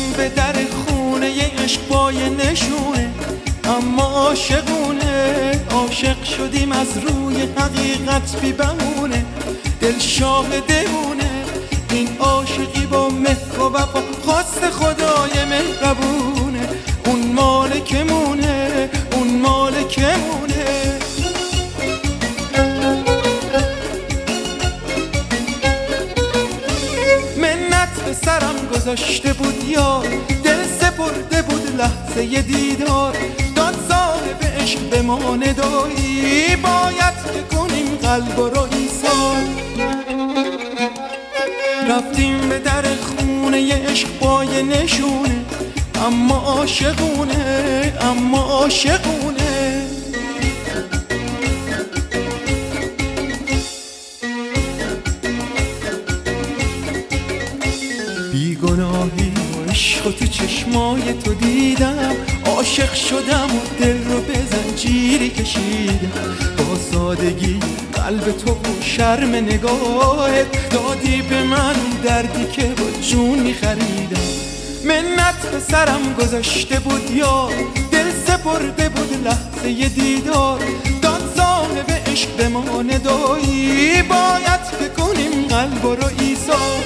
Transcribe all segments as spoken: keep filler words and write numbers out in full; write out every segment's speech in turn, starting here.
رفتیم به در خونه یه عشق با یه نشونه، اما عاشقونه. عاشق شدیم از روی حقیقت بی بهونه، دل شاهدمونه. این عاشقی با مهر و وفا خواست خدای مهربونه. اون مالکمونه، اون مالکمونه. منت به سرم گذاشته بود یار، دل سپرده بود لحظه ی دیدار. داد صاحب عشق به ما ندایی، باید که کنیم قلب و رو ایثار. رفتیم به در خونه یه عشق با یه نشونه، اما عاشقونه، اما عاشقونه. بیگناهی و عشق تو چشمای تو دیدم، عاشق شدم و دل رو به زنجیری کشیدم. با سادگی قلب تو و شرم نگاهت دادی به من دردی که با جون میخریدم. منت به سرم گذاشته بود یار، دل سپرده بود لحظه ی دیدار. داد صاحب عشق به ما ندایی، باید که کنیم قلب رو ایثار.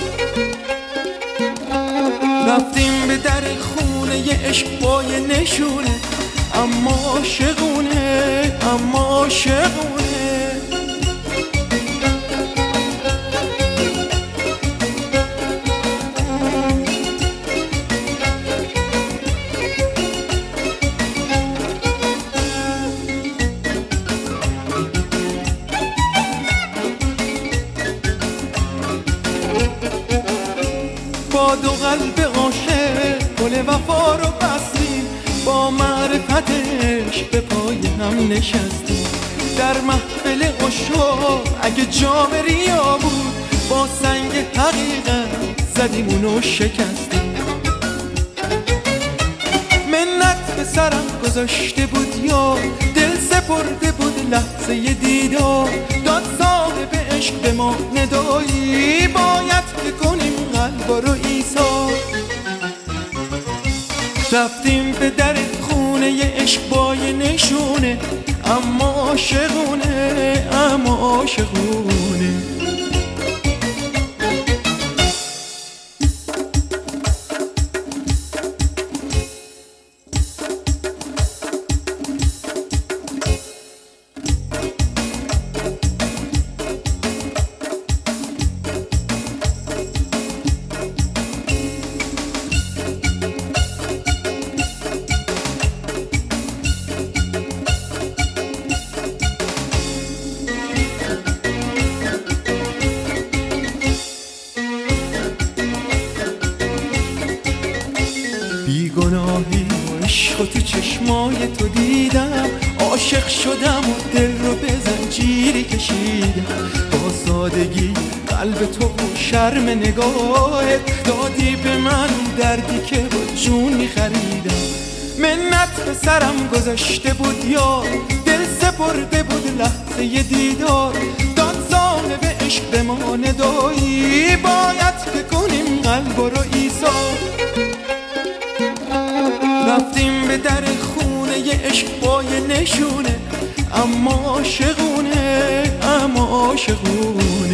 رفتیم به در خونه یه عشق با یه نشونه، اما عاشقونه، اما عاشقونه. با دو قلب عاشق گل وفا رو بستیم، با معرفتش به پای هم نشستیم. در محفل عشاق اگه جام ریا بود، با سنگ حقیقت زدیم اونو شکستیم. منت به سرم گذاشته بود یار، دل سپرده بود لحظه ی دیدار. داد صاحب عشق به ما ندایی، باید که کنیم قلب رو ایثار. رفتیم به در خونه یه عشق با یه نشونه، اما عاشقونه، اما عاشقونه. بیگناهی و عشق تو چشمای تو دیدم، عاشق شدم و دل رو به زنجیری کشیدم. با سادگی قلب تو و شرم نگاهت دادی به من دردی که با جون میخریدم. منت به سرم گذاشته بود یار، دل سپرده بود لحظه ی دیدار. داد صاحب عشق به ما ندایی، باید که کنیم قلب رو ایثار. رفتیم به در خونه یه عشق با یه نشونه، اما عاشقونه، اما عاشقونه.